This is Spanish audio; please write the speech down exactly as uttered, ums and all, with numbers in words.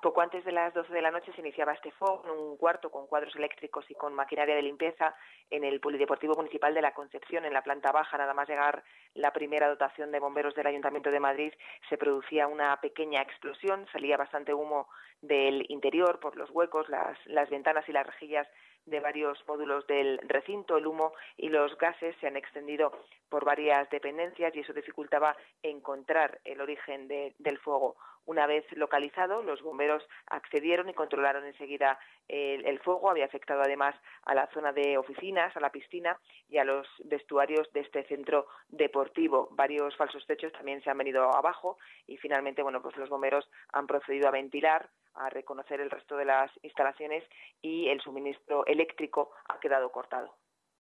Poco antes de las doce de la noche se iniciaba este fuego en un cuarto con cuadros eléctricos y con maquinaria de limpieza en el Polideportivo Municipal de la Concepción, en la planta baja. Nada más llegar la primera dotación de bomberos del Ayuntamiento de Madrid, se producía una pequeña explosión, salía bastante humo del interior por los huecos, las, las ventanas y las rejillas de varios módulos del recinto. El humo y los gases se han extendido por varias dependencias y eso dificultaba encontrar el origen de, del fuego. Una vez localizado, los bomberos accedieron y controlaron enseguida el, el fuego. Había afectado además a la zona de oficinas, a la piscina y a los vestuarios de este centro deportivo. Varios falsos techos también se han venido abajo y finalmente, bueno, pues los bomberos han procedido a ventilar, a reconocer el resto de las instalaciones y el suministro eléctrico ha quedado cortado.